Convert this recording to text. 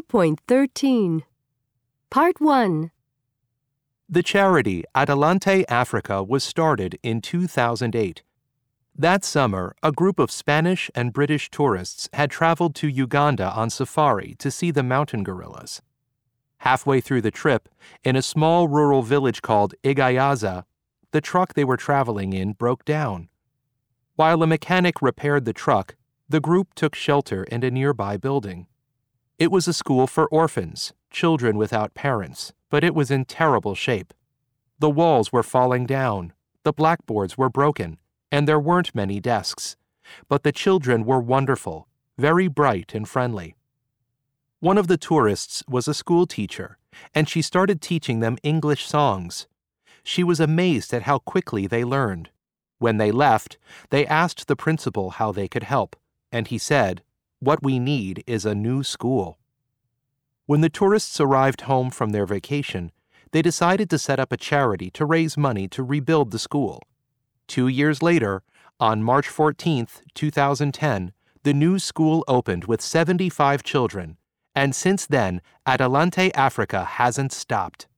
2.13 Part 1. The charity Adelante Africa was started in 2008. That summer, a group of Spanish and British tourists had traveled to Uganda on safari to see the mountain gorillas. Halfway through the trip, in a small rural village called Igayaza, the truck they were traveling in broke down. While a mechanic repaired the truck, the group took shelter in a nearby building. It was a school for orphans, children without parents, but it was in terrible shape. The walls were falling down, the blackboards were broken, and there weren't many desks. But the children were wonderful, very bright and friendly. One of the tourists was a school teacher, and she started teaching them English songs. She was amazed at how quickly they learned. When they left, they asked the principal how they could help, and he said, "What we need is a new school." When the tourists arrived home from their vacation, they decided to set up a charity to raise money to rebuild the school. 2 years later, on March 14, 2010, the new school opened with 75 children, and since then, Adelante Africa hasn't stopped.